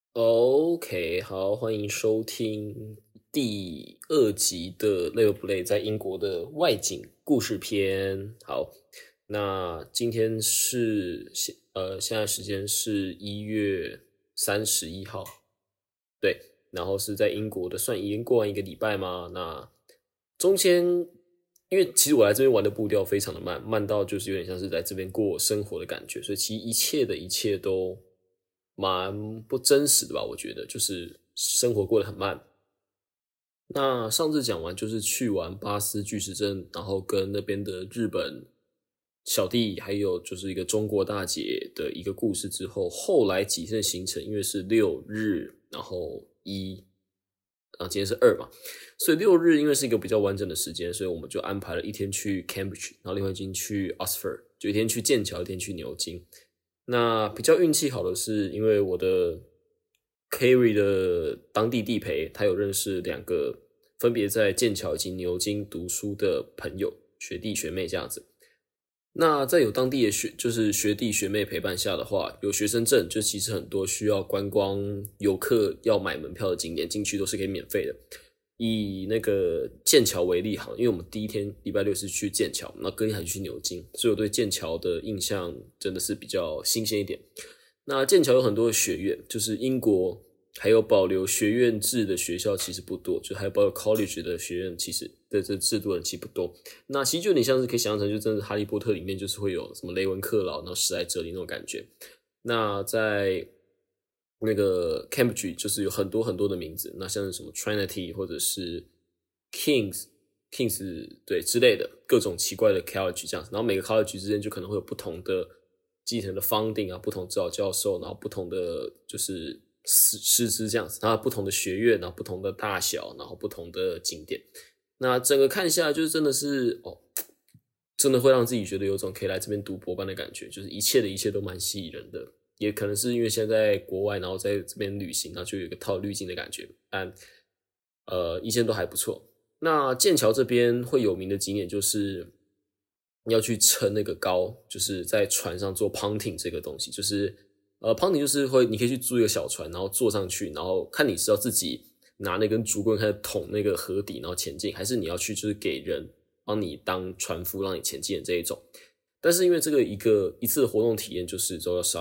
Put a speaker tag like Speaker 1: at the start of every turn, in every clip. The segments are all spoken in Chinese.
Speaker 1: OK，好，欢迎收听第二集的累不累在英国的外景故事篇。好，那今天是现在时间是1月31号，对，然后是在英国的，算已经过完一个礼拜吗？那中间，因为其实我来这边玩的步调非常的慢，慢到就是有点像是在这边过生活的感觉，所以其实一切都蛮不真实的吧，我觉得就是生活过得很慢。那上次讲完就是去完巴斯巨石阵，然后跟那边的日本小弟，还有就是一个中国大姐的一个故事之后，后来几天的行程，因为是6日，然后今天是2嘛，所以6日因为是一个比较完整的时间，所以我们就安排了一天去 Cambridge，然后另外一天去 Oxford，就一天去剑桥，一天去牛津。那比较运气好的是，因为我的 Kerry 的当地地陪，他有认识2个分别在剑桥以及牛津读书的朋友，学弟学妹这样子。那在有当地的就是学弟学妹陪伴下的话，有学生证，就其实很多需要观光游客要买门票的景点进去都是可以免费的。以那个剑桥为例好，因为我们第一天礼拜六是去剑桥，那隔天还去牛津，所以我对剑桥的印象真的是比较新鲜一点。那剑桥有很多的学院，就是英国还有保留学院制的学校其实不多，就还有保留 college 的学院，其实的这制度的其实不多。那其实就有点像是可以想象成，就真的哈利波特里面就是会有什么雷文克劳，然后史莱哲林那种感觉。那在那个 Cambridge 就是有很多很多的名字，那像是什么 Trinity 或者是 Kings 对之类的各种奇怪的 college 这样子，然后每个 college 之间就可能会有不同的继承的 founding 啊，不同指导教授，然后不同的就是师资这样子，然后不同的学院，然后不同的大小，然后不同的景点。那整个看下来，就是真的是真的会让自己觉得有种可以来这边读博班的感觉，就是一切的一切都蛮吸引人的。也可能是因为现在国外，然后在这边旅行，然后就有一个套滤镜的感觉，但一切都还不错。那剑桥这边会有名的景点就是要去撑那个篙，就是在船上做 punting 这个东西，就是punting 就是你可以去租一个小船，然后坐上去，然后看你是要自己拿那根竹棍开始捅那个河底，然后前进，还是你要去就是给人帮你当船夫让你前进的这一种。但是因为这个一次的活动体验就是都要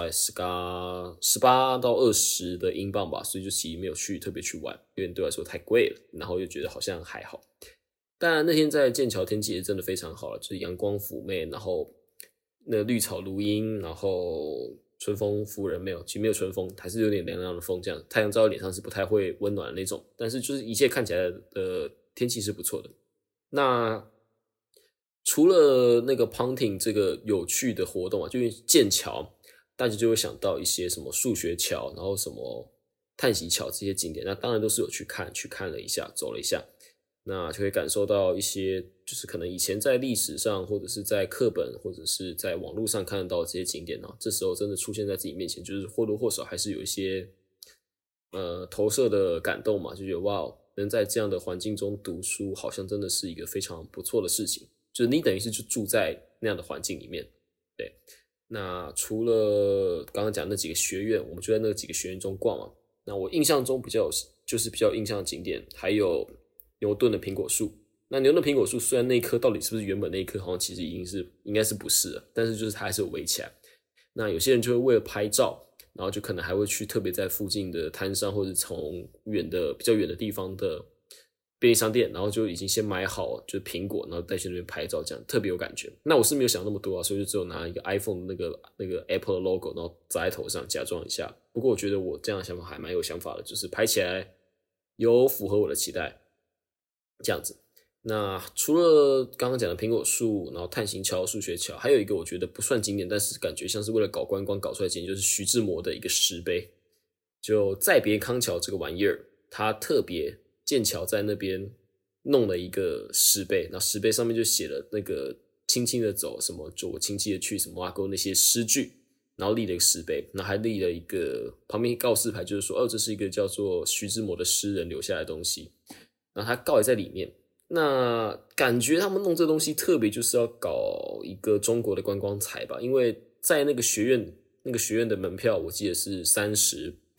Speaker 1: 18到20的英镑吧，所以就其实没有特别去玩，因为对我来说太贵了，然后又觉得好像还好。但那天在剑桥天气也真的非常好了，就是阳光妩媚，然后那绿草如茵，然后春风拂人没有，其实没有春风，还是有点凉凉的风，这样太阳照在脸上是不太会温暖的那种，但是就是一切看起来的天气是不错的。那除了那个 punting 这个有趣的活动啊，就是剑桥，大家就会想到一些什么数学桥，然后什么叹息桥这些景点，那当然都是有去看了一下，走了一下，那就会感受到一些就是可能以前在历史上或者是在课本或者是在网络上看得到的这些景点呢，这时候真的出现在自己面前，就是或多或少还是有一些投射的感动嘛，就觉得哇，能在这样的环境中读书，好像真的是一个非常不错的事情。就是你等于是就住在那样的环境里面，对。那除了刚刚讲那几个学院，我们就在那几个学院中逛嘛。那我印象中比较印象的景点，还有牛顿的苹果树。那牛顿苹果树虽然那一棵到底是不是原本那一棵，好像其实应该是不是了，但是就是它还是有围起来。那有些人就会为了拍照，然后就可能还会去特别在附近的摊商，或者从比较远的地方的便利商店，然后就已经先买好就是苹果，然后带去那边拍照，这样特别有感觉。那我是没有想那么多啊，所以就只有拿一个 iPhone 的那个 Apple 的 logo，然后砸在头上假装一下。不过我觉得我这样的想法还蛮有想法的，就是拍起来有符合我的期待，这样子。那除了刚刚讲的苹果树，然后探行桥、数学桥，还有一个我觉得不算景点，但是感觉像是为了搞观光搞出来的景点，就是徐志摩的一个石碑，就再别康桥这个玩意儿，它特别剑桥在那边弄了一个石碑，然后石碑上面就写了那个轻轻的走，什么就我轻轻的去，什么挖沟那些诗句，然后立了一个石碑，然后还立了一个旁边告示牌，就是说这是一个叫做徐志摩的诗人留下来的东西，然后他告也在里面。那感觉他们弄这东西特别就是要搞一个中国的观光财吧，因为在那个学院的门票我记得是30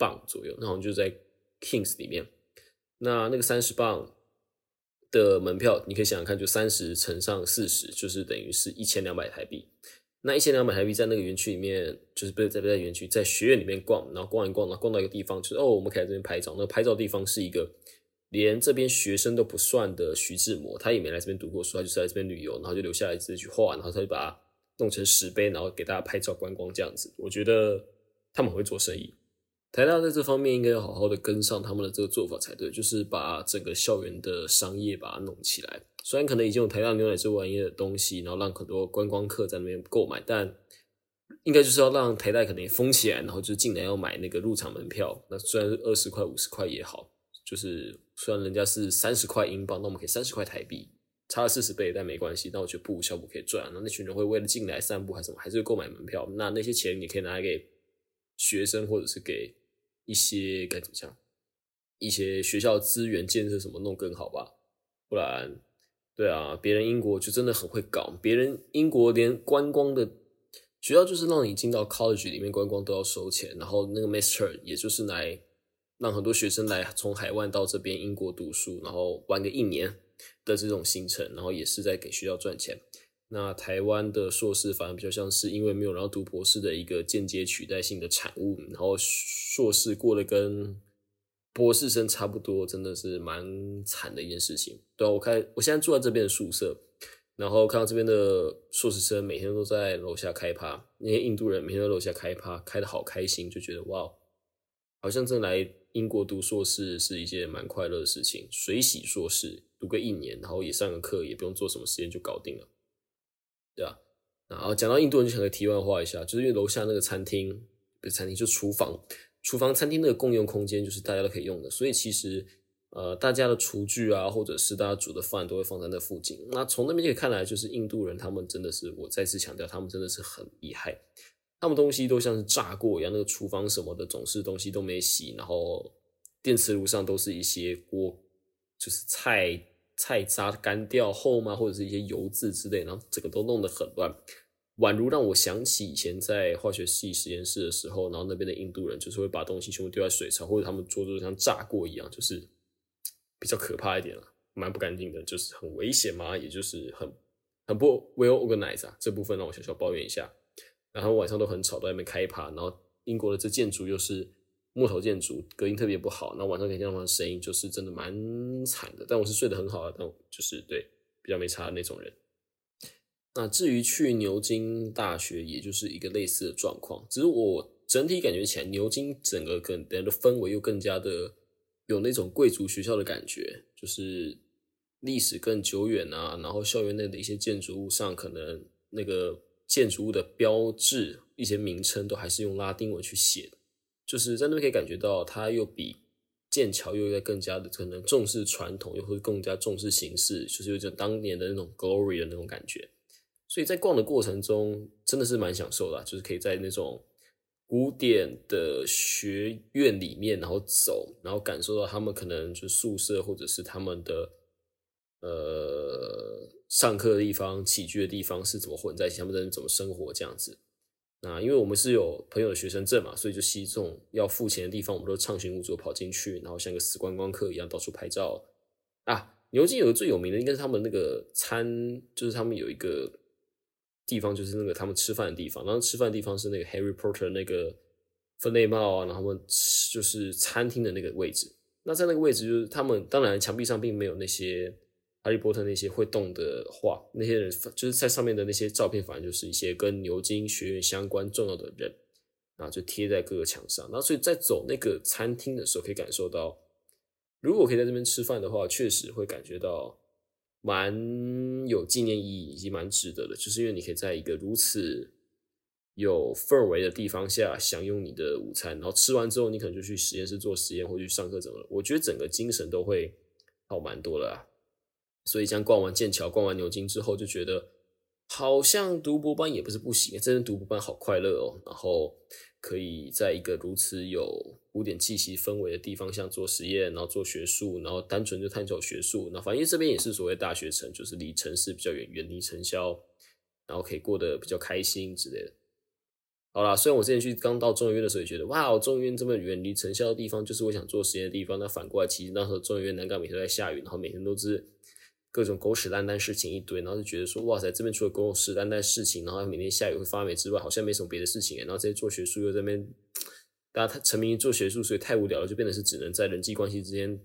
Speaker 1: 磅左右，那好像就在 Kings 里面。那个30磅的门票，你可以想想看，就30乘上40，就是等于是1200台币。那1200台币在那个园区里面，就是不是在园区，在学院里面逛，然后逛一逛，然后逛到一个地方，就是我们可以在这边拍照。那个拍照的地方是一个连这边学生都不算的徐志摩，他也没来这边读过书，他就是来这边旅游，然后就留下来自己去画，然后他就把它弄成石碑，然后给大家拍照观光这样子。我觉得他们很会做生意，台大在这方面应该要好好的跟上他们的这个做法才对，就是把整个校园的商业把它弄起来。虽然可能已经有台大牛奶这玩意的东西，然后让很多观光客在那边购买，但应该就是要让台大可能也封起来，然后就进来要买那个入场门票。那虽然是20块50块也好，就是虽然人家是30块英镑，那我们可以30块台币，差了40倍，但没关系。但我觉得不无小补可以赚。那群人会为了进来散步还是什么，还是会购买门票。那些钱你可以拿来给学生，或者是给一些该怎么讲，一些学校资源建设什么弄更好吧。不然对啊，别人英国就真的很会搞，别人英国连观光的学校就是让你进到 college 里面观光都要收钱，然后那个 master 也就是来让很多学生来从海外到这边英国读书，然后玩个1年的这种行程，然后也是在给学校赚钱。那台湾的硕士反而比较像是因为没有人要读博士的一个间接取代性的产物，然后硕士过得跟博士生差不多，真的是蛮惨的一件事情。对啊，我现在住在这边的宿舍，然后看到这边的硕士生每天都在楼下开趴，那些印度人每天都在楼下开趴，开得好开心，就觉得哇，好像真的来英国读硕士是一件蛮快乐的事情。水洗硕士读个1年，然后也上个课，也不用做什么实验就搞定了。对啊，然后讲到印度人就想个题外话一下，就是因为楼下那个餐厅不是餐厅，就厨房餐厅那个共用空间就是大家都可以用的，所以其实大家的厨具啊，或者是大家煮的饭都会放在那附近。那从那边就可以看来，就是印度人他们真的是，我再次强调，他们真的是很厉害，他们东西都像是炸过一样，那个厨房什么的总是东西都没洗，然后电磁炉上都是一些锅，就是菜渣干掉后嘛，或者是一些油渍之类，然后整个都弄得很乱，宛如让我想起以前在化学系实验室的时候，然后那边的印度人就是会把东西全部丢在水槽，或者他们桌子像炸过一样，就是比较可怕一点啦，蛮不干净的，就是很危险嘛，也就是很不 well organized 啊，这部分让我小小抱怨一下。然后晚上都很吵，都在那边开趴，然后英国的这建筑又是木头建筑，隔音特别不好，那晚上可以听到他们的声音，就是真的蛮惨的。但我是睡得很好的，但就是对比较没差的那种人。那至于去牛津大学，也就是一个类似的状况，只是我整体感觉起来，牛津整个可能的氛围又更加的有那种贵族学校的感觉，就是历史更久远啊，然后校园内的一些建筑物上，可能那个建筑物的标志、一些名称都还是用拉丁文去写的。就是在那边可以感觉到，它又比剑桥又在更加的可能重视传统，又会更加重视形式，就是有种当年的那种 glory 的那种感觉。所以在逛的过程中，真的是蛮享受的啊，就是可以在那种古典的学院里面，然后走，然后感受到他们可能就宿舍或者是他们的上课的地方、起居的地方是怎么混在一起，他们人怎么生活这样子。那因为我们是有朋友的学生证嘛，所以就这种要付钱的地方，我们都畅行无阻跑进去，然后像个死观光客一样到处拍照啊。牛津有个最有名的应该是他们那个就是他们有一个地方，就是那个他们吃饭的地方，然后吃饭的地方是那个 Harry Potter 那个分类帽啊，然后他们就是餐厅的那个位置。那在那个位置，就是他们当然墙壁上并没有那些哈利波特那些会动的画，那些人就是在上面的那些照片，反正就是一些跟牛津学院相关重要的人，然后就贴在各个墙上。然后所以在走那个餐厅的时候，可以感受到，如果可以在这边吃饭的话，确实会感觉到蛮有纪念意义以及蛮值得的，就是因为你可以在一个如此有氛围的地方下享用你的午餐，然后吃完之后，你可能就去实验室做实验或去上课怎么了，我觉得整个精神都会好蛮多的啊。所以这样逛完剑桥、逛完牛津之后，就觉得好像读博班也不是不行，真的读博班好快乐哦。然后可以在一个如此有古典气息氛围的地方，像做实验，然后做学术，然后单纯就探索学术。那反正这边也是所谓大学城，就是离城市比较远，远离尘嚣，然后可以过得比较开心之类的。 好啦，虽然我之前刚到中研院的时候也觉得，哇，中研院这么远离城校的地方，就是我想做实验的地方。那反过来，其实那时候中研院南港每天都在下雨，然后每天都是各种狗屎烂蛋事情一堆，然后就觉得说，哇塞，这边除了狗屎烂蛋事情，然后每天下雨会发霉之外，好像没什么别的事情然后这些做学术又在那边，大家太沉迷于做学术，所以太无聊了，就变得是只能在人际关系之间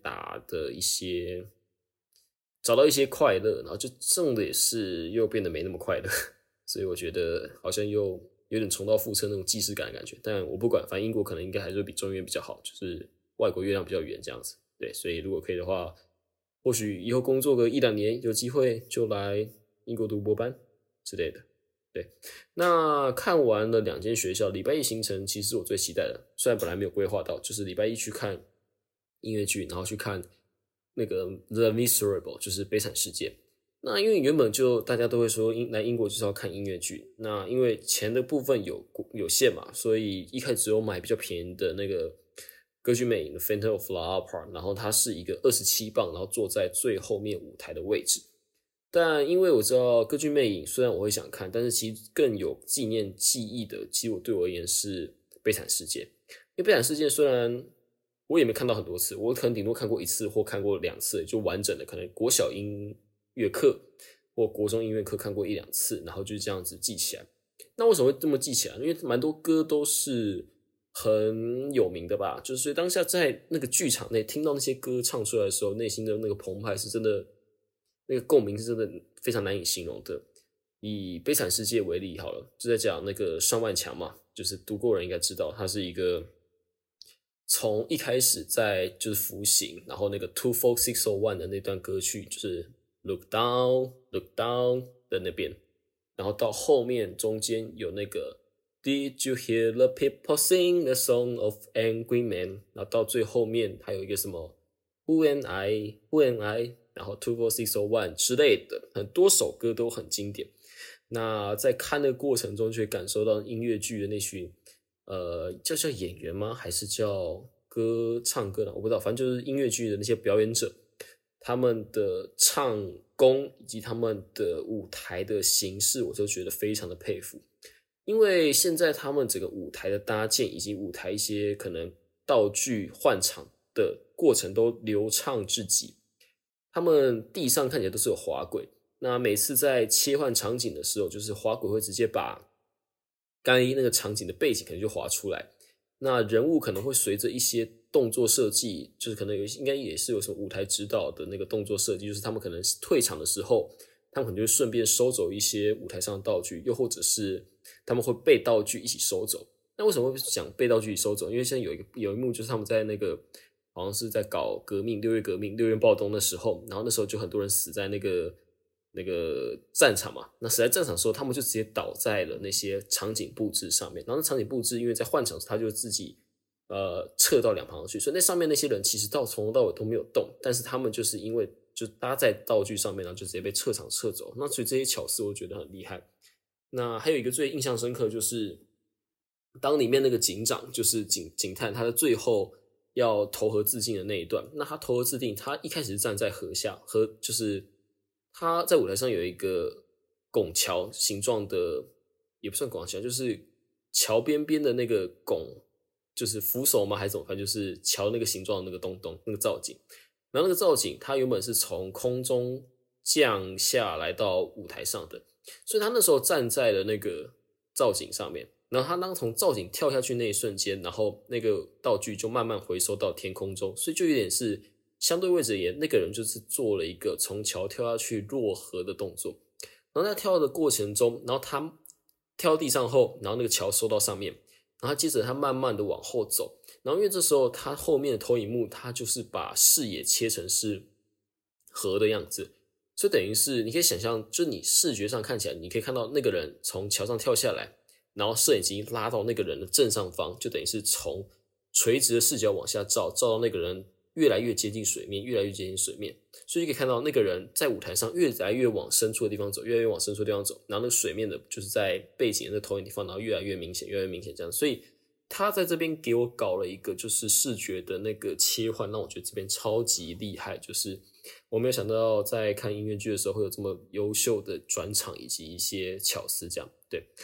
Speaker 1: 找到一些快乐，然后就种的也是又变得没那么快乐，所以我觉得好像又有点重蹈覆辙那种既视感的感觉。但我不管，反正英国可能应该还是比中原比较好，就是外国月亮比较圆这样子。对，所以如果可以的话，或许以后工作个1-2年，有机会就来英国读博班之类的。对，那看完了2间学校，礼拜一行程其实是我最期待的，虽然本来没有规划到，就是礼拜一去看音乐剧，然后去看那个 The Miserable， 就是悲惨世界。那因为原本就大家都会说来英国就是要看音乐剧，那因为钱的部分有限嘛，所以一开始只有买比较便宜的那个歌剧魅影的 Phantom of the Opera， 然后它是一个27磅，然后坐在最后面舞台的位置。但因为我知道歌剧魅影虽然我会想看，但是其实更有纪念记忆的，其实对我而言是悲惨世界。因为悲惨世界虽然我也没看到很多次，我可能顶多看过1次或看过2次，就完整的可能国小音乐课或国中音乐课看过1-2次，然后就这样子记起来。那为什么会这么记起来？因为蛮多歌都是很有名的吧，就是当下在那个剧场内听到那些歌唱出来的时候，内心的那个澎湃是真的，那个共鸣是真的非常难以形容的。以悲惨世界为例好了，就在讲那个尚万强嘛，就是读过人应该知道，他是一个从一开始在就是服刑，然后那个 24601 的那段歌曲就是 Look Down Look Down 的那边，然后到后面中间有那个 Did you hear the people sing the song of angry men， 然后到最后面还有一个什么 Who am I Who am I， 然後24601之类的，很多首歌都很经典。那在看的过程中，就会感受到音乐剧的那群叫演员吗？还是叫唱歌的？我不知道，反正就是音乐剧的那些表演者，他们的唱功以及他们的舞台的形式，我都觉得非常的佩服。因为现在他们整个舞台的搭建以及舞台一些可能道具换场的过程都流畅至极，他们地上看起来都是有滑轨。那每次在切换场景的时候，就是滑轨会直接把刚才那个场景的背景可能就滑出来，那人物可能会随着一些动作设计，就是可能应该也是有什么舞台指导的那个动作设计，就是他们可能退场的时候，他们可能就会顺便收走一些舞台上的道具，又或者是他们会被道具一起收走。那为什么会讲被道具一起收走？因为现在有一幕就是他们在那个好像是在搞革命，6月革命、6月暴动的时候，然后那时候就很多人死在那个战场嘛，那死在战场的时候，他们就直接倒在了那些场景布置上面。然后那场景布置，因为在换场时，他就自己撤到两旁去，所以那上面那些人其实从头到尾都没有动，但是他们就是因为就搭在道具上面，然后就直接被撤场撤走。那所以这些巧思我觉得很厉害。那还有一个最印象深刻就是，当里面那个警长就是警探，他的最后要投河自尽的那一段，那他投河自尽，他一开始是站在河下，就是他在舞台上有一个拱桥形状的，也不算拱桥，就是桥边边的那个拱，就是扶手吗？还是怎么？反正就是桥那个形状的那个东东，那个造景。然后那个造景，它原本是从空中降下来到舞台上的，所以他那时候站在了那个造景上面。然后他当从造景跳下去那一瞬间，然后那个道具就慢慢回收到天空中，所以就有点是相对位置而言，那个人就是做了一个从桥跳下去落河的动作。然后在跳的过程中，然后他跳到地上后，然后那个桥收到上面，然后接着他慢慢的往后走。然后因为这时候他后面的投影幕，他就是把视野切成是河的样子，所以等于是你可以想象，就你视觉上看起来，你可以看到那个人从桥上跳下来，然后摄影机拉到那个人的正上方，就等于是从垂直的视角往下照到那个人越来越接近水面，越来越接近水面，所以你可以看到那个人在舞台上越来越往深处的地方走，越来越往深处的地方走，然后那个水面的就是在背景的投影地方，然后越来越明显，越来越明显这样，所以他在这边给我搞了一个就是视觉的那个切换，让我觉得这边超级厉害，就是我没有想到在看音乐剧的时候会有这么优秀的转场以及一些巧思这样，对。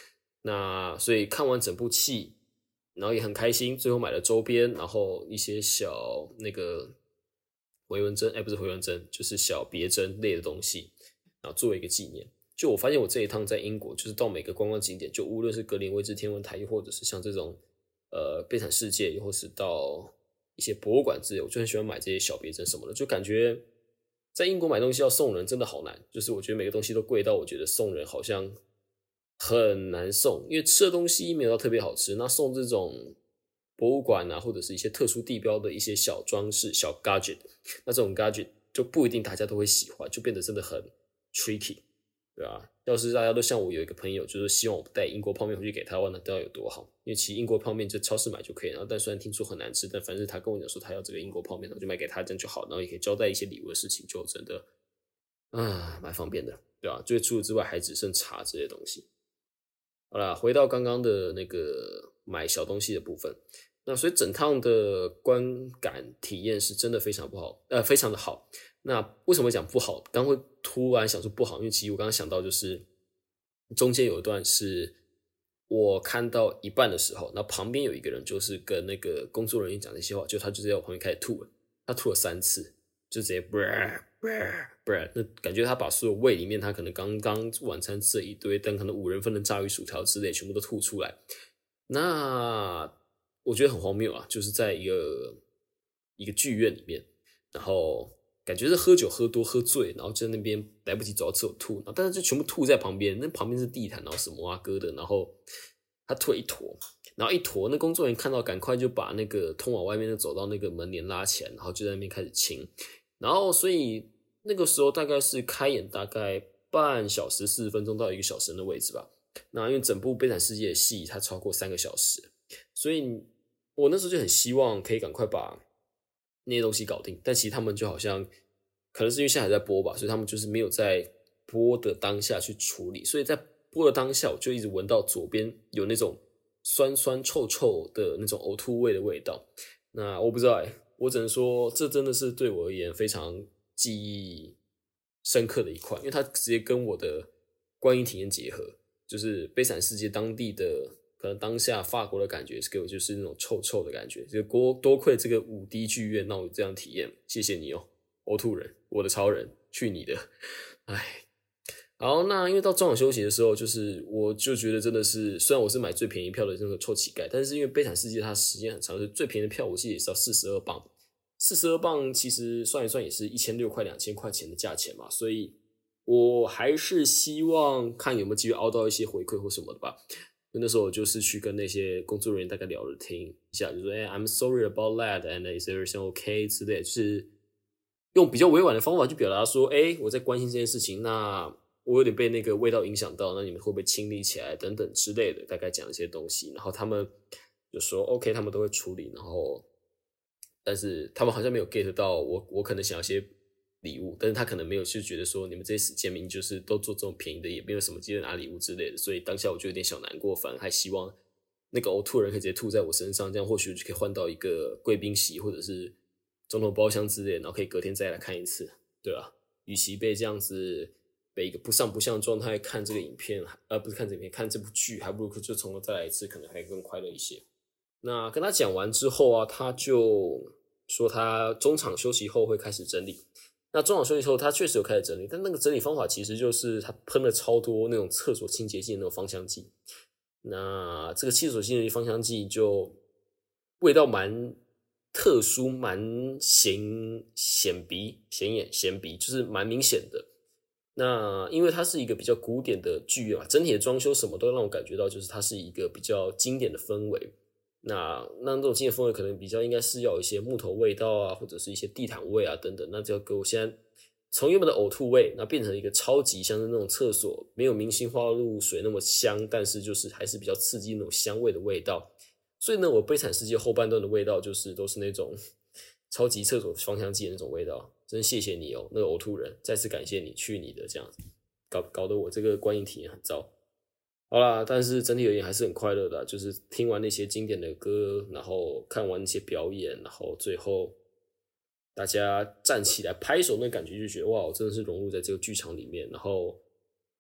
Speaker 1: 那所以看完整部戏，然后也很开心，最后买了周边，然后一些小那个回纹针，不是回纹针，就是小别针类的东西，然后作为一个纪念。就我发现我这一趟在英国，就是到每个观光景点，就无论是格林威治天文台，又或者是像这种悲惨世界，又或是到一些博物馆之类，我就很喜欢买这些小别针什么的，就感觉在英国买东西要送人真的好难，就是我觉得每个东西都贵到我觉得送人好像很难送，因为吃的东西没有到特别好吃，那送这种博物馆啊，或者是一些特殊地标的一些小装饰、小 gadget， 那这种 gadget 就不一定大家都会喜欢，就变得真的很 tricky， 对吧？要是大家都像我有一个朋友，就是希望我带英国泡面回去给他，那都要有多好？因为其实英国泡面就超市买就可以，然后但虽然听说很难吃，但反正他跟我讲说他要这个英国泡面，我就买给他，这样就好，然后也可以交代一些礼物的事情，就真的蛮方便的，对吧？就除此之外，还只剩茶这些东西。好啦，回到刚刚的那个买小东西的部分，那所以整趟的观感体验是真的非常不好，非常的好。那为什么讲不好？刚会突然想说不好，因为其实我刚刚想到就是中间有一段是我看到一半的时候，那旁边有一个人就是跟那个工作人员讲这些话，就他就在我旁边开始吐了，他吐了3次，就直接那感觉他把所有胃里面他可能刚刚晚餐吃了一堆，但可能5人份的炸鱼薯条之类全部都吐出来。那我觉得很荒谬啊，就是在一个剧院里面，然后感觉是喝酒喝多喝醉，然后就在那边来不及走到厕所吐，但是就全部吐在旁边，那旁边是地毯，然后什么啊哥的，然后他吐了一坨，然后一坨，那工作人员看到赶快就把那个通往外面的走到那个门帘拉起来，然后就在那边开始清，然后所以那个时候大概是开演大概半小时40分钟到1个小时的位置吧。那因为整部悲惨世界的戏它超过3个小时，所以我那时候就很希望可以赶快把那些东西搞定，但其实他们就好像可能是因为现在还在播吧，所以他们就是没有在播的当下去处理，所以在播的当下我就一直闻到左边有那种酸酸臭臭的那种呕吐味的味道。那我不知道我只能说这真的是对我而言非常记忆深刻的一块，因为它直接跟我的观影体验结合，就是悲惨世界当地的可能当下法国的感觉给我就是那种臭臭的感觉，就多亏这个5D 剧院让我这样体验，谢谢你哦，呕吐人，我的超人，去你的，唉。好，那因为到中场休息的时候，就是我就觉得真的是，虽然我是买最便宜票的那个臭乞丐，但是因为悲惨世界它时间很长，就是最便宜的票我记得也是要42磅，42磅其实算一算也是1600块2000块钱的价钱嘛，所以我还是希望看有没有机会凹到一些回馈或什么的吧。那时候我就是去跟那些工作人员大概聊了听一下，就说I'm sorry about that and is everything okay 之类的，就是用比较委婉的方法去表达说我在关心这件事情，那我有点被那个味道影响到，那你们会不会清理起来等等之类的，大概讲一些东西，然后他们就说 OK 他们都会处理，然后但是他们好像没有 get 到我可能想要些礼物，但是他可能没有去觉得说你们这些死贱民就是都做这种便宜的，也没有什么机会拿礼物之类的，所以当下我就有点小难过，反而还希望那个呕吐人可以直接吐在我身上，这样或许就可以换到一个贵宾席或者是总统包厢之类的，然后可以隔天再来看一次，对吧？与其被这样子被一个不上不下的状态看这个影片，不是看这个影片，看这部剧，还不如就从头再来一次，可能还更快乐一些。那跟他讲完之后啊，他就说他中场休息后会开始整理。那中场休息后，他确实有开始整理，但那个整理方法其实就是他喷了超多那种厕所清洁剂的那种芳香剂。那这个厕所清洁剂芳香剂就味道蛮特殊，蛮显鼻，就是蛮明显的。那因为它是一个比较古典的剧院嘛，整体的装修什么都让我感觉到，就是它是一个比较经典的氛围。那这种经典氛围可能比较应该是要有一些木头味道啊，或者是一些地毯味啊等等。那就要给我现在从原本的呕吐味，那变成一个超级像是那种厕所没有明星花露水那么香，但是就是还是比较刺激那种香味的味道。所以呢，我悲惨世界后半段的味道就是都是那种超级厕所芳香剂的那种味道。真谢谢你哦，那个呕吐人，再次感谢你，去你的这样子，搞得我这个观影体验很糟。好啦，但是整体而言还是很快乐的就是听完那些经典的歌，然后看完那些表演，然后最后大家站起来拍手，那感觉就觉得哇，我真的是融入在这个剧场里面，然后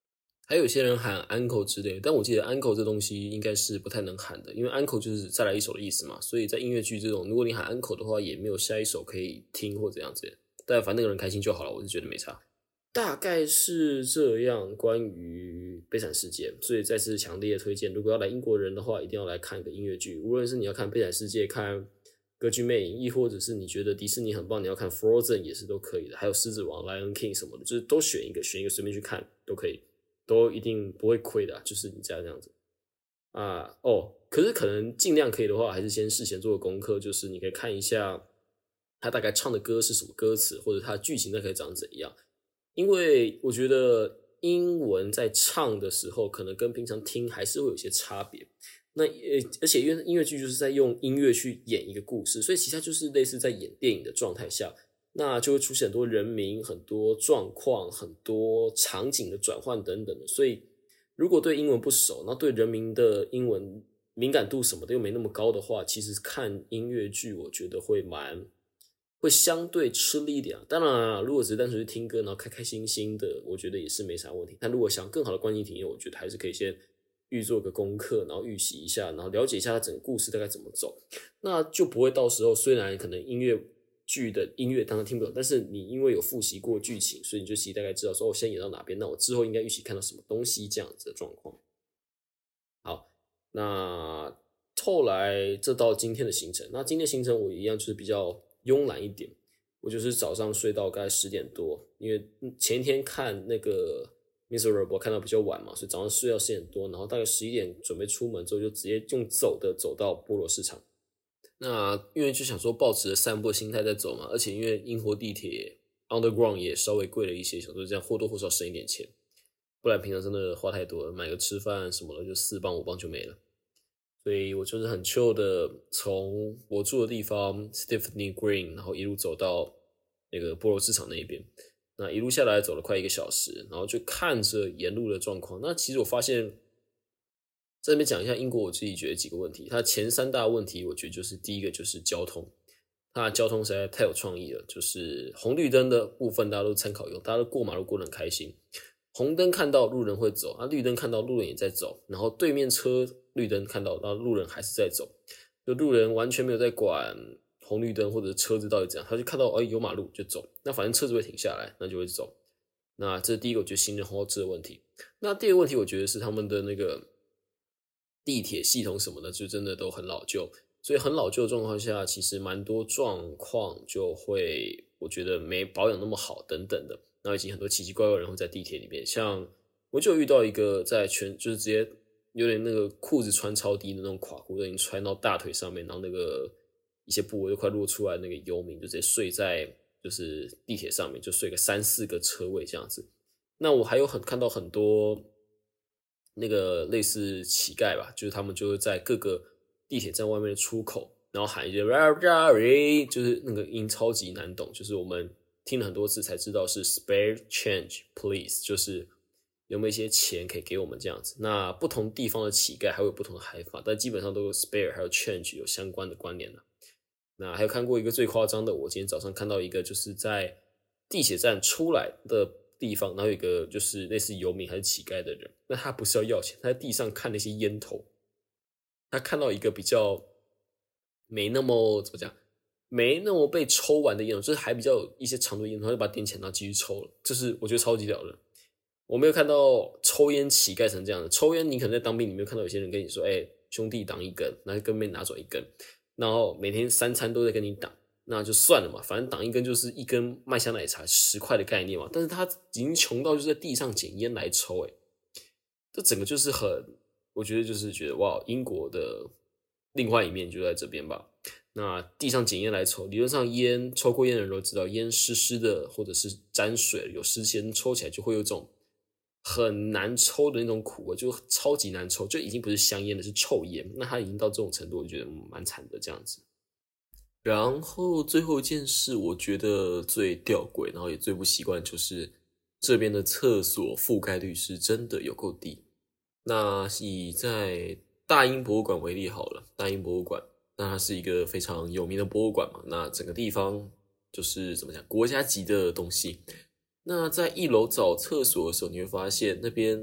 Speaker 1: 还有些人喊 uncle 之类的，但我记得 uncle 这东西应该是不太能喊的，因为 uncle 就是再来一首的意思嘛，所以在音乐剧这种，如果你喊 uncle 的话，也没有下一首可以听或怎样子，但反正那个人开心就好了，我是觉得没差。大概是这样关于悲惨世界，所以再次强烈推荐，如果要来英国人的话，一定要来看一个音乐剧，无论是你要看悲惨世界、看歌剧魅影，亦或者是你觉得迪士尼很棒，你要看 Frozen 也是都可以的，还有狮子王、Lion King 什么的，就是都选一个随便去看都可以，都一定不会亏的，就是你这样子啊。可是可能尽量可以的话，还是先事前做个功课，就是你可以看一下他大概唱的歌是什么歌词，或者他的剧情大概长怎样。因为我觉得英文在唱的时候，可能跟平常听还是会有些差别。那而且因为音乐剧就是在用音乐去演一个故事，所以其实它就是类似在演电影的状态下，那就会出现很多人名、很多状况、很多场景的转换等等的。所以如果对英文不熟，那对人名的英文敏感度什么的又没那么高的话，其实看音乐剧我觉得会相对吃力一点啊。当然啦，如果只是单纯去听歌，然后开开心心的，我觉得也是没啥问题。但如果想更好的观影体验，我觉得还是可以先预做个功课，然后预习一下，然后了解一下它整个故事大概怎么走，那就不会到时候虽然可能音乐剧的音乐当然听不懂，但是你因为有复习过剧情，所以你就其实大概知道说我现在演到哪边，那我之后应该预习看到什么东西这样子的状况。好，那后来这到今天的行程，那今天行程我一样就是比较慵懒一点，我就是早上睡到大概10点多，因为前一天看那个 Miserable 看到比较晚嘛，所以早上睡到10点多，然后大概11点准备出门之后，就直接用走到菠萝市场。那因为就想说抱持着散步的心态在走嘛，而且因为英国地铁 Underground 也稍微贵了一些，想说这样或多或少省一点钱，不然平常真的花太多了，买个吃饭什么的就4磅5磅就没了。所以我就是很 chill 的从我住的地方 Stepney Green， 然后一路走到那个菠萝市场那一边，那一路下来走了快1个小时，然后就看着沿路的状况。那其实我发现在这边讲一下英国，我自己觉得几个问题。它前3大问题，我觉得就是第一个就是交通，它的交通实在太有创意了。就是红绿灯的部分，大家都参考用，大家都过马路过得很开心。红灯看到路人会走，绿灯看到路人也在走，然后对面车绿灯看到，然后路人还是在走，就路人完全没有在管红绿灯或者车子到底怎样，他就看到有马路就走，那反正车子会停下来，那就会走。那这是第一个我觉得行人红绿灯的问题。那第二个问题我觉得是他们的那个地铁系统什么的就真的都很老旧，所以很老旧的状况下，其实蛮多状况就会我觉得没保养那么好等等的，然后以及很多奇奇怪怪的人会在地铁里面，像我就有遇到一个在就是直接有点那个裤子穿超低的那种垮裤，都已经穿到大腿上面，然后那个一些部位都快露出来，那个游民就直接睡在就是地铁上面，就睡个3-4个车位这样子。那我还有看到很多那个类似乞丐吧，就是他们就会在各个地铁站外面的出口，然后喊一些 "Rari"， 就是那个音超级难懂，就是我们听了很多次才知道是 "Spare change, please"， 就是有没有一些钱可以给我们这样子。那不同地方的乞丐还会有不同的喊法，但基本上都有 "Spare" 还有 "change" 有相关的关联的。那还有看过一个最夸张的，我今天早上看到一个就是在地铁站出来的地方，然后有一个就是类似游民还是乞丐的人，那他不是要钱，他在地上看那些烟头，他看到一个比较没那么怎么讲，没那么被抽完的烟头，就是还比较有一些长度的烟头，他就把它点起来然后继续抽了，就是我觉得超级屌的。我没有看到抽烟乞丐成这样的，抽烟你可能在当兵，你没有看到有些人跟你说，兄弟挡一根，然后跟妹拿走一根，然后每天3餐都在跟你挡。那就算了嘛，反正挡一根就是一根麦香奶茶10块的概念嘛。但是他已经穷到就是在地上捡烟来抽，这整个就是我觉得就是觉得哇，英国的另外一面就在这边吧。那地上捡烟来抽，理论上抽过烟的人都知道，烟湿湿的或者是沾水有湿气，抽起来就会有一种很难抽的那种苦味，就超级难抽，就已经不是香烟了，是臭烟。那它已经到这种程度，我觉得蛮惨的这样子。然后最后一件事，我觉得最吊诡，然后也最不习惯，就是这边的厕所覆盖率是真的有够低。那以在大英博物馆为例好了，大英博物馆，那它是一个非常有名的博物馆嘛，那整个地方就是怎么讲，国家级的东西。那在1楼找厕所的时候，你会发现那边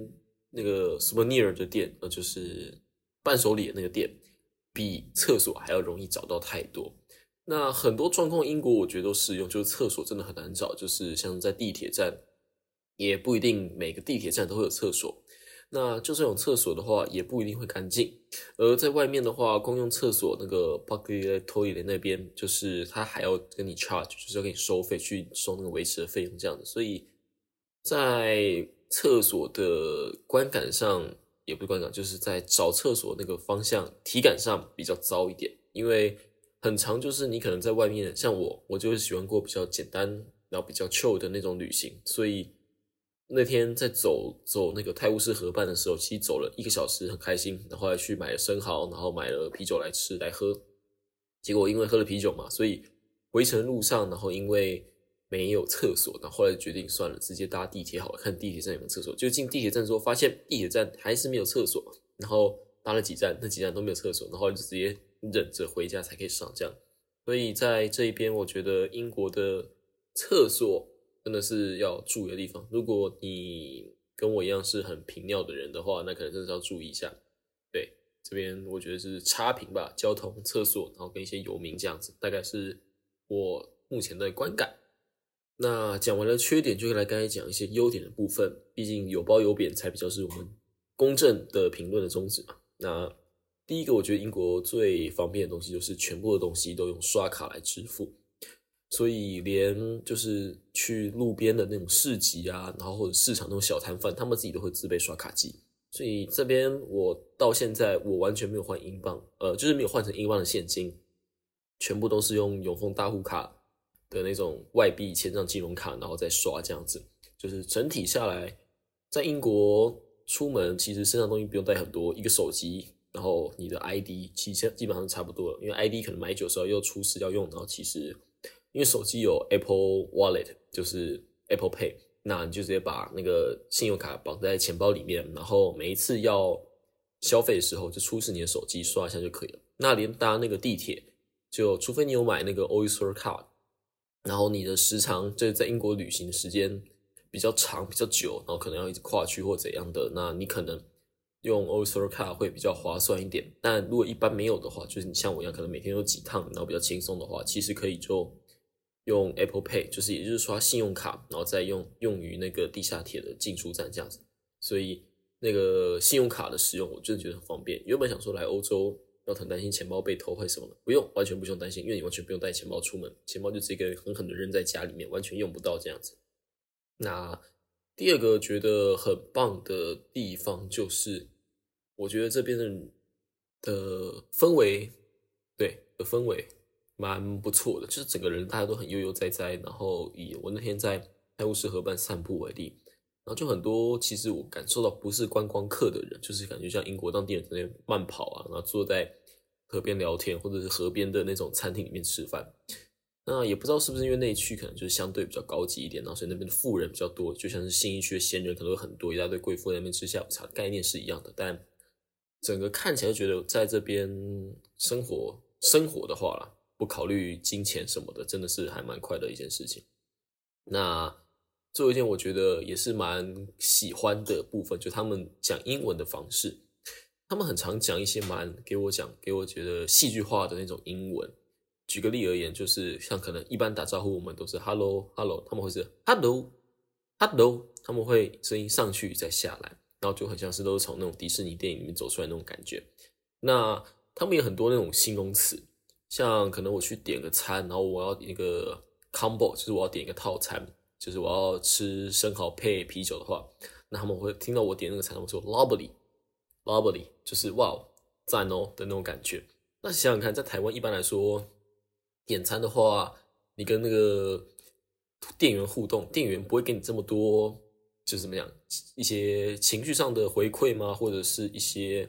Speaker 1: 那个 souvenir 的店，就是伴手礼的那个店，比厕所还要容易找到太多。那很多状况，英国我觉得都适用，就是厕所真的很难找，就是像在地铁站，也不一定每个地铁站都会有厕所。那就算有厕所的话，也不一定会干净。而在外面的话，公用厕所那个 public toilet 那边，就是他还要跟你 charge，就是要给你收费去收那个维持的费用这样的。所以在厕所的观感上，也不是观感，就是在找厕所那个方向体感上比较糟一点，因为很长就是你可能在外面，像我就是喜欢过比较简单，然后比较 chill 的那种旅行，所以那天在走那个泰晤士河畔的时候，其实走了1个小时，很开心。然后还去买了生蚝，然后买了啤酒来吃来喝。结果因为喝了啤酒嘛，所以回程路上，然后因为没有厕所，然后后来决定算了，直接搭地铁好了，看地铁站有没有厕所。就进地铁站之后，发现地铁站还是没有厕所，然后搭了几站，那几站都没有厕所，然后就直接忍着回家才可以上这样。所以在这一边，我觉得英国的厕所真的是要注意的地方。如果你跟我一样是很频尿的人的话，那可能真的是要注意一下。对，这边我觉得是差评吧，交通、厕所，然后跟一些游民这样子，大概是我目前的观感。那讲完了缺点，就来刚才讲一些优点的部分。毕竟有褒有贬才比较是我们公正的评论的宗旨嘛。那第一个，我觉得英国最方便的东西就是全部的东西都用刷卡来支付。所以连就是去路边的那种市集啊，然后或者市场那种小摊贩，他们自己都会自备刷卡机。所以这边我到现在我完全没有换英镑，就是没有换成英镑的现金，全部都是用永丰大户卡的那种外币签上金融卡，然后再刷这样子。就是整体下来，在英国出门其实身上东西不用带很多，一个手机，然后你的 ID 其实基本上差不多了，因为 ID 可能买酒的时候又出示要用，然后其实因为手机有 Apple Wallet， 就是 Apple Pay， 那你就直接把那个信用卡绑在钱包里面，然后每一次要消费的时候就出示你的手机刷一下就可以了。那连搭那个地铁，就除非你有买那个 Oyster Card， 然后你的时长就是在英国旅行的时间比较长比较久，然后可能要一直跨区或怎样的，那你可能用 Oyster Card 会比较划算一点。但如果一般没有的话，就是你像我一样可能每天有几趟，然后比较轻松的话，其实可以就用 Apple Pay， 就是也就是刷信用卡，然后再用于那个地下铁的进出站这样子。所以那个信用卡的使用，我真的觉得很方便。原本想说来欧洲要很担心钱包被偷或什么的，不用，完全不用担心，因为你完全不用带钱包出门，钱包就直接狠狠的扔在家里面，完全用不到这样子。那第二个觉得很棒的地方就是，我觉得这边的氛围，对的氛围蛮不错的，就是整个人大家都很悠悠哉哉。然后以我那天在泰晤士河畔散步为例，然后就很多其实我感受到不是观光客的人，就是感觉像英国当地人在那边慢跑啊，然后坐在河边聊天，或者是河边的那种餐厅里面吃饭。那也不知道是不是因为那一区可能就是相对比较高级一点，然后所以那边的富人比较多，就像是信义区的闲人可能会很多，一大堆贵妇在那边吃下午茶，概念是一样的。但整个看起来就觉得在这边生活的话啦，不考虑金钱什么的，真的是还蛮快乐的一件事情。那最后一件我觉得也是蛮喜欢的部分，就他们讲英文的方式，他们很常讲一些给我觉得戏剧化的那种英文。举个例而言，就是像可能一般打招呼我们都是 hello hello， 他们会是 hello hello， 他们会声音上去再下来，然后就很像是都是从那种迪士尼电影里面走出来那种感觉。那他们有很多那种形容词，像可能我去点个餐，然后我要点一个 combo， 就是我要点一个套餐，就是我要吃生蚝配啤酒的话，那他们会听到我点那个餐，他们说 lovely lovely， 就是哇赞哦的那种感觉。那想想看，在台湾一般来说，点餐的话，你跟那个店员互动，店员不会给你这么多，就是怎么样，一些情绪上的回馈吗？或者是一些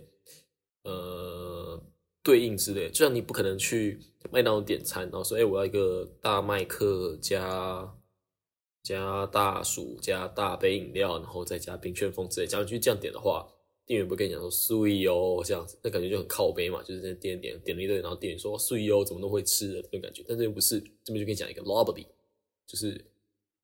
Speaker 1: 对应之类的，就像你不可能去麦当劳点餐，然后说，我要一个大麦克加大薯加大杯饮料，然后再加冰旋风之类。假如你去这样点的话，店员不会跟你讲说“水哦”这样子，那感觉就很靠杯嘛，就是在店点了一堆，然后店员说“水哦”，怎么都会吃的这种感觉。但这边不是，这边就跟你讲一个 lobby， 就是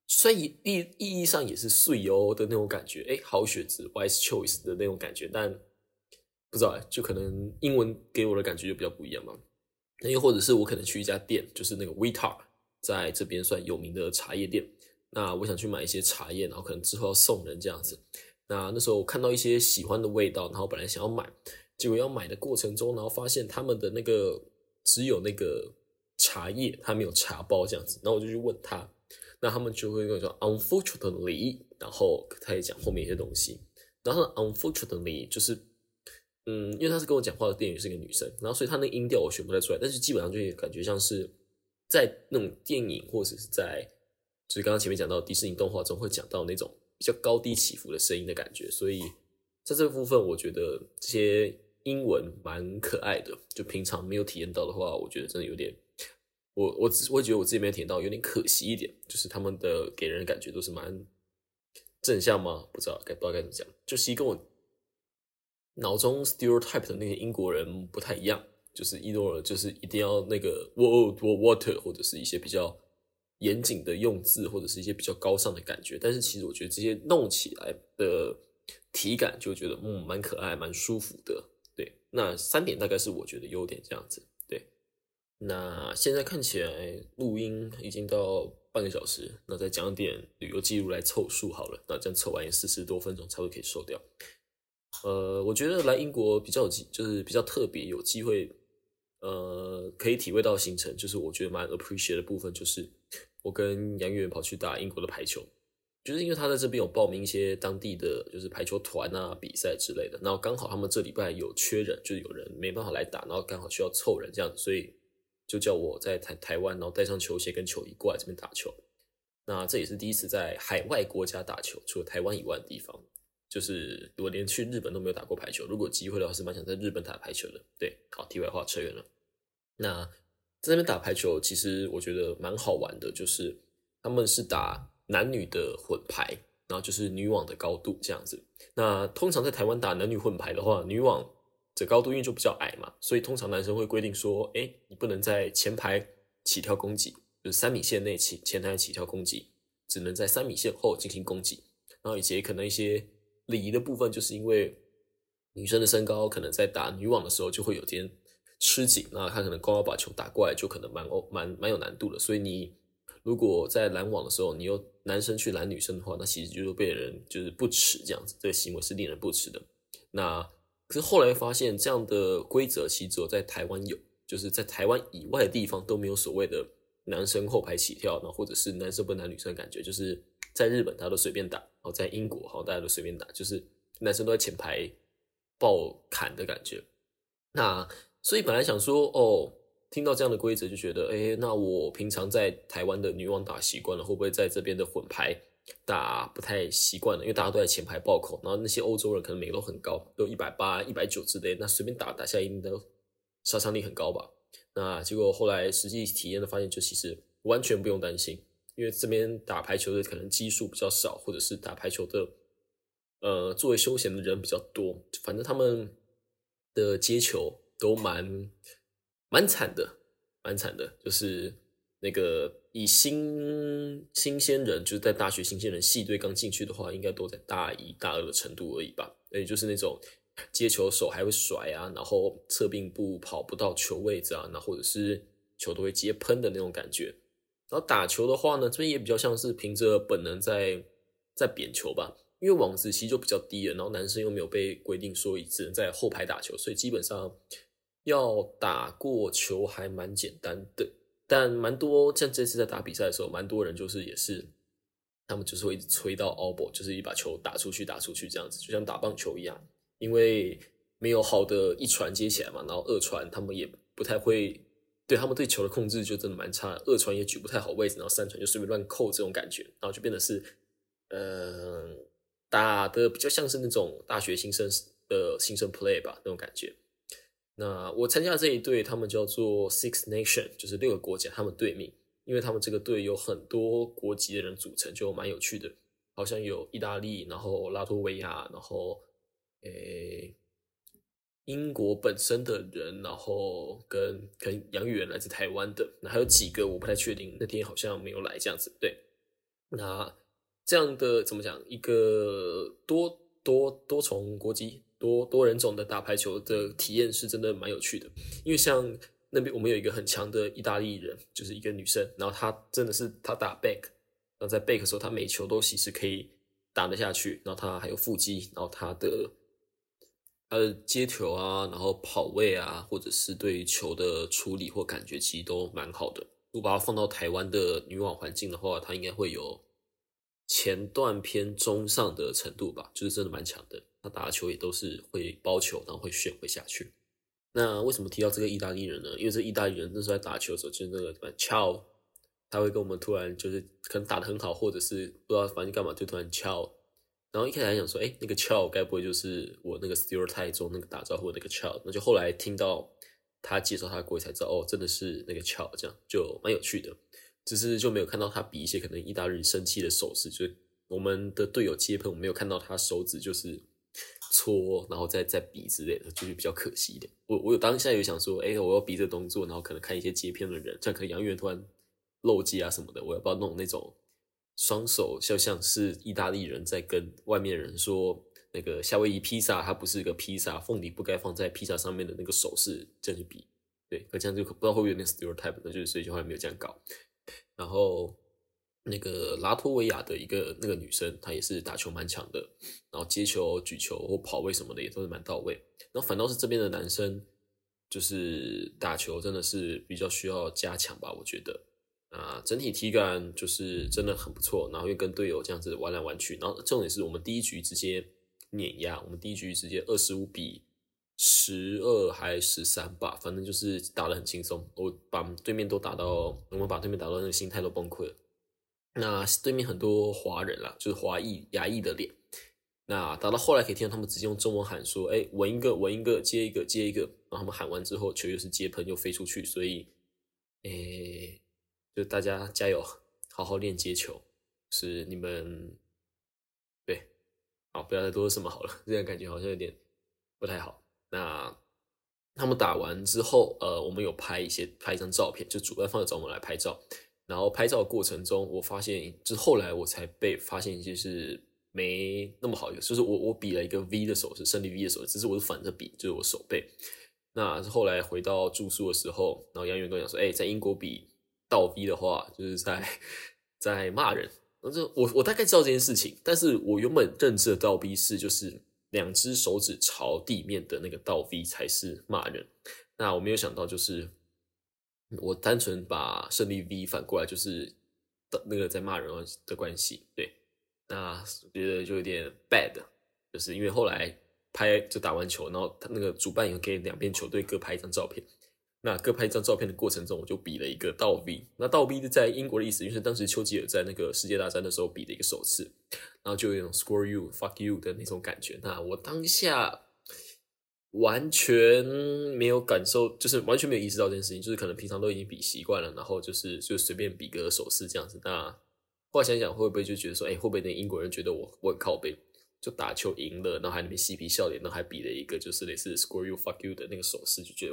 Speaker 1: 虽然意义上也是碎哦的那种感觉，好选择 wise choice 的那种感觉，但不知道就可能英文给我的感觉就比较不一样嘛。又或者是我可能去一家店，就是那个 Vita， 在这边算有名的茶叶店。那我想去买一些茶叶，然后可能之后要送人这样子。那时候我看到一些喜欢的味道，然后本来想要买，结果要买的过程中，然后发现他们的那个只有那个茶叶，它没有茶包这样子。然后我就去问他，那他们就会跟我说 unfortunately， 然后他也讲后面一些东西。然后 unfortunately 就是因为他是跟我讲话的店员是个女生，然后所以他那个音调我选不太出来，但是基本上就感觉像是在那种电影或者是在就是刚刚前面讲到迪士尼动画中会讲到那种比较高低起伏的声音的感觉，所以在这个部分我觉得这些英文蛮可爱的，就平常没有体验到的话，我觉得真的有点我会觉得我自己没有体验到有点可惜一点，就是他们的给人的感觉都是蛮正向吗？不知道该怎么讲，就其实跟我脑中 stereotype 的那些英国人不太一样，就是伊诺尔就是一定要那个 water 或者是一些比较严谨的用字，或者是一些比较高尚的感觉。但是其实我觉得这些弄起来的体感就觉得蛮可爱蛮舒服的。对，那3点大概是我觉得优点这样子。对，那现在看起来录音已经到半个小时，那再讲点旅游记录来凑数好了。那这样凑完也40多分钟，差不多可以收掉。我觉得来英国比较就是比较特别，有机会，可以体会到行程，就是我觉得蛮 appreciate 的部分，就是我跟杨元跑去打英国的排球，就是因为他在这边有报名一些当地的就是排球团啊比赛之类的，然后刚好他们这礼拜有缺人，就是有人没办法来打，然后刚好需要凑人这样子，所以就叫我在台湾，然后带上球鞋跟球衣过来这边打球。那这也是第一次在海外国家打球，除了台湾以外的地方。就是我连去日本都没有打过排球，如果有机会的话，是蛮想在日本打排球的。对，好，题外话扯远了。那在那边打排球，其实我觉得蛮好玩的，就是他们是打男女的混排，然后就是女网的高度这样子。那通常在台湾打男女混排的话，女网的高度因为就比较矮嘛，所以通常男生会规定说，你不能在前排起跳攻击，就是3米线内前台起跳攻击，只能在3米线后进行攻击。然后以及可能一些礼仪的部分，就是因为女生的身高可能在打女网的时候就会有点吃紧，那她可能刚要把球打过来，就可能蛮有难度的。所以你如果在拦网的时候，你有男生去拦女生的话，那其实就是被人就是不耻这样子，这个行为是令人不耻的。那可是后来发现这样的规则其实只有在台湾有，就是在台湾以外的地方都没有所谓的男生后排起跳，或者是男生不男女生的感觉，就是在日本大家都随便打，然后在英国好大家都随便打，就是男生都在前排爆砍的感觉。那所以本来想说听到这样的规则就觉得那我平常在台湾的女网打习惯了，会不会在这边的混排打不太习惯了？因为大家都在前排爆口，然后那些欧洲人可能每个都很高，都180、190之类，那随便打下一定都杀伤力很高吧。那结果后来实际体验的发现，就其实完全不用担心，因为这边打排球的可能基数比较少，或者是打排球的作为休闲的人比较多，反正他们的接球都蛮惨的，蛮惨的，就是那个以新鲜人，就是在大学新鲜人系队刚进去的话，应该都在大1、大2的程度而已吧。也就是那种接球手还会甩啊，然后侧并步跑不到球位置啊，那或者是球都会直接喷的那种感觉。然后打球的话呢，这边也比较像是凭着本能在扁球吧，因为网子其实就比较低了，然后男生又没有被规定说只能在后排打球，所以基本上要打过球还蛮简单的。但蛮多像这次在打比赛的时候，蛮多人就是也是他们就是会一直吹到 elbow， 就是一把球打出去这样子，就像打棒球一样，因为没有好的一传接起来嘛，然后二传他们也不太会，对他们对球的控制就真的蛮差的，二传也举不太好位置，然后3传就随便乱扣这种感觉，然后就变得是打的比较像是那种大学新生的新生 play 吧那种感觉。那我参加的这一队，他们叫做 Six Nation， 就是6个国家，他们队名，因为他们这个队有很多国籍的人组成，就蛮有趣的。好像有意大利，然后拉脱维亚，然后英国本身的人，然后跟杨宇元来自台湾的，那还有几个我不太确定，那天好像没有来这样子。对， 那这样的怎么讲，一个多重国籍、多人种的打排球的体验是真的蛮有趣的。因为像那边我们有一个很强的意大利人，就是一个女生，然后她真的是她打 back， 然后在 back 的时候，她每球都其实可以打得下去，然后她还有腹肌，然后她的接球啊，然后跑位啊，或者是对于球的处理或感觉，其实都蛮好的。如果把它放到台湾的女网环境的话，她应该会有前段偏中上的程度吧，就是真的蛮强的。她打球也都是会包球，然后会旋回下去。那为什么提到这个意大利人呢？因为这意大利人那时候在打球的时候，就是那个敲，他会跟我们突然就是可能打得很好，或者是不知道反正干嘛就突然敲。然后一开始还想说，哎，那个敲该不会就是我那个 stereotype 中那个打招呼的那个敲？那就后来听到他介绍他的过程才知道，哦，真的是那个敲，这样就蛮有趣的。只是就没有看到他比一些可能意大利生气的手势，就是我们的队友接喷，我没有看到他手指就是搓，然后再比之类的，就是比较可惜一点。我有当下有想说，哎，我要比这个动作，然后可能看一些接片的人，像可能杨元突然漏接啊什么的，我要不要弄那种双手，就像是意大利人在跟外面人说，那个夏威夷披萨它不是一个披萨，凤梨不该放在披萨上面的那个手势这样去比，对，可这样就不知道会不会有点 stereotype，那就是所以就后来没有这样搞。然后那个拉脱维亚的一个那个女生，她也是打球蛮强的，然后接球、举球或跑位什么的也都是蛮到位。然后反倒是这边的男生，就是打球真的是比较需要加强吧，我觉得。啊，整体体感就是真的很不错，然后又跟队友这样子玩来玩去，然后重点是我们第一局直接碾压，我们第一局直接25-12还13吧，反正就是打得很轻松，我们把对面打到那个心态都崩溃了。那对面很多华人啦，就是华裔、亚裔的脸。那打到后来可以听到他们直接用中文喊说：“哎，稳一个，稳一个，接一个，接一个。”然后他们喊完之后，球又是接喷又飞出去，所以，哎，就大家加油，好好练接球，是你们对，好，不要再多说什么好了，这样感觉好像有点不太好。那他们打完之后，我们有拍一张照片，就主办方找我们来拍照。然后拍照的过程中，我发现，就是后来我才被发现一些是没那么好的，就是我比了一个 V 的手势，胜利 V 的手势，只是我是反着比，就是我手背。那后来回到住宿的时候，然后杨元跟我讲说，哎，在英国比倒 V 的话，就是在骂人。我大概知道这件事情，但是我原本认知的倒 V 是就是两只手指朝地面的那个倒 V 才是骂人。那我没有想到就是我单纯把胜利 V 反过来就是那个在骂人的关系，对，那我觉得就有点 bad，就是因为后来就打完球，然后他那个主办有给两边球队各拍一张照片，那各拍一张照片的过程中，我就比了一个倒 V，那倒 V 在英国的意思，因为是当时丘吉尔在那个世界大战的时候比的一个手势，然后就有一种 score you fuck you 的那种感觉，那我当下完全没有感受，就是完全没有意识到这件事情，就是可能平常都已经比习惯了，然后就随便比个手势这样子。那后来想想，会不会就觉得说，哎，会不会那英国人觉得我很靠背，就打球赢了，然后还那边嬉皮笑脸，然后还比了一个就是类似 score you fuck you 的那个手势，就觉得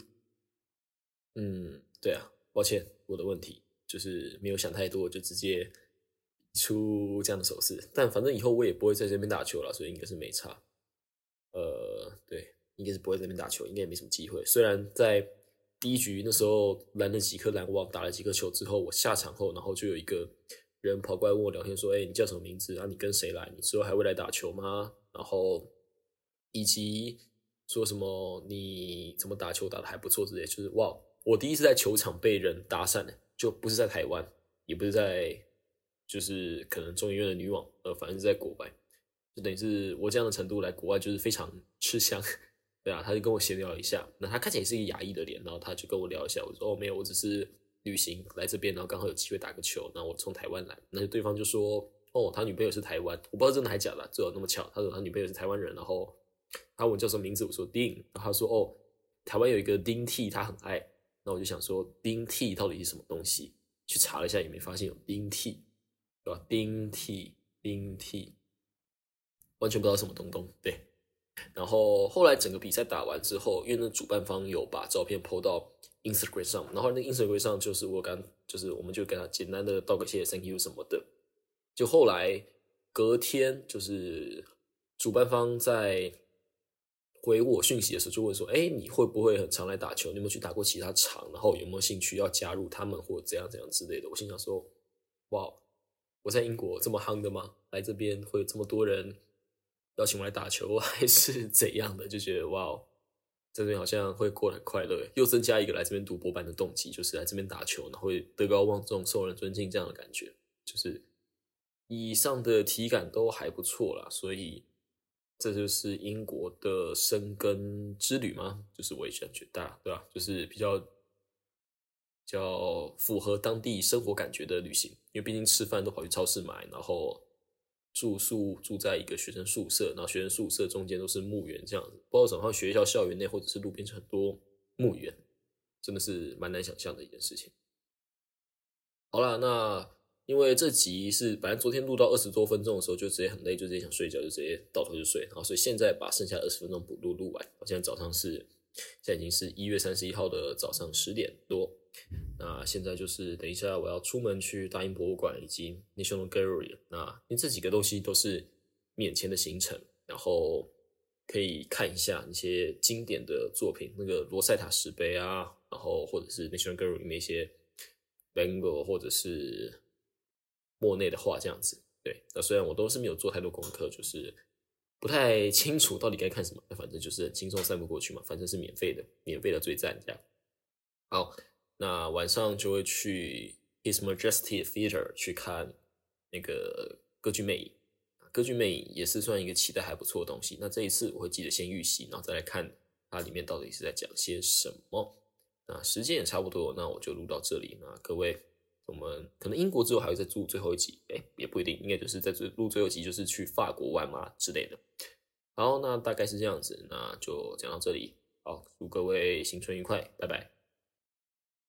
Speaker 1: 对啊，抱歉，我的问题就是没有想太多，就直接出这样的手势。但反正以后我也不会在这边打球了，所以应该是没差。对，应该是不会在那边打球，应该也没什么机会。虽然在第一局那时候拦了几颗篮网，打了几颗球之后，我下场后，然后就有一个人跑过来问我聊天，说：“哎，你叫什么名字？啊，你跟谁来？你之后还会来打球吗？”然后以及说什么你怎么打球打得还不错之类，就是哇，我第一次在球场被人搭讪的，就不是在台湾，也不是在就是可能中研院的女网，反正是在国外。就等于是我这样的程度来国外就是非常吃香，对啊，他就跟我闲聊一下，那他看起来也是一个亚裔的脸，然后他就跟我聊一下，我说哦没有，我只是旅行来这边，然后刚好有机会打个球，然后我从台湾来，那对方就说哦他女朋友是台湾，我不知道真的还假的，最好那么巧，他说他女朋友是台湾人，然后他问我叫什么名字，我说丁，然后他说哦台湾有一个丁 T 他很爱，那我就想说丁 T 到底是什么东西，去查了一下也没发现有丁 T，对吧？丁 T 丁 T。完全不知道什么东东，对。然后后来整个比赛打完之后，因为那主办方有把照片 PO 到 Instagram 上，然后那 Instagram 上就是就是我们就跟他简单的道个谢，thank you 什么的。 就后来隔天，就是主办方在回我讯息的时候就问说，你会不会很常来打球？你有没有去打过其他场？然后有没有兴趣要加入他们或怎样怎样之类的？我心想说，哇，我在英国这么夯的吗？来这边会有这么多人邀请我来打球，还是怎样的？就觉得哇，这边好像会过得很快乐，又增加一个来这边读博班的动机，就是来这边打球，然后会德高望重、受人尊敬这样的感觉。就是以上的体感都还不错啦，所以这就是英国的生根之旅吗？就是我也感觉大，对吧？就是比较符合当地生活感觉的旅行，因为毕竟吃饭都跑去超市买，然后住宿住在一个学生宿舍，然后学生宿舍中间都是墓园这样子，不知道怎么学校校园内或者是路边就很多墓园，真的是蛮难想象的一件事情。好啦，那因为这集是本来昨天录到20多分钟的时候就直接很累，就直接想睡觉，就直接倒头就睡，然后所以现在把剩下20分钟补录完。现在早上现在已经是1月31号的早上10点多。那现在就是等一下我要出门去大英博物馆以及 National Gallery， 那因为这几个东西都是免钱的行程，然后可以看一下一些经典的作品，那个罗塞塔石碑啊，然后或者是 National Gallery 里面一些 Van Gogh 或者是莫内的画这样子。对，那虽然我都是没有做太多功课，就是不太清楚到底该看什么，反正就是很轻松散步过去嘛，反正是免费的最赞这样。好，那晚上就会去 His Majesty Theatre 去看那个歌剧魅影。歌剧魅影也是算一个期待还不错的东西。那这一次我会记得先预习，然后再来看它里面到底是在讲些什么。那时间也差不多，那我就录到这里。那各位，我们可能英国之后还会再录最后一集，也不一定，应该就是在录最后一集，就是去法国玩嘛之类的。好，那大概是这样子，那就讲到这里。好，祝各位新春愉快，拜拜。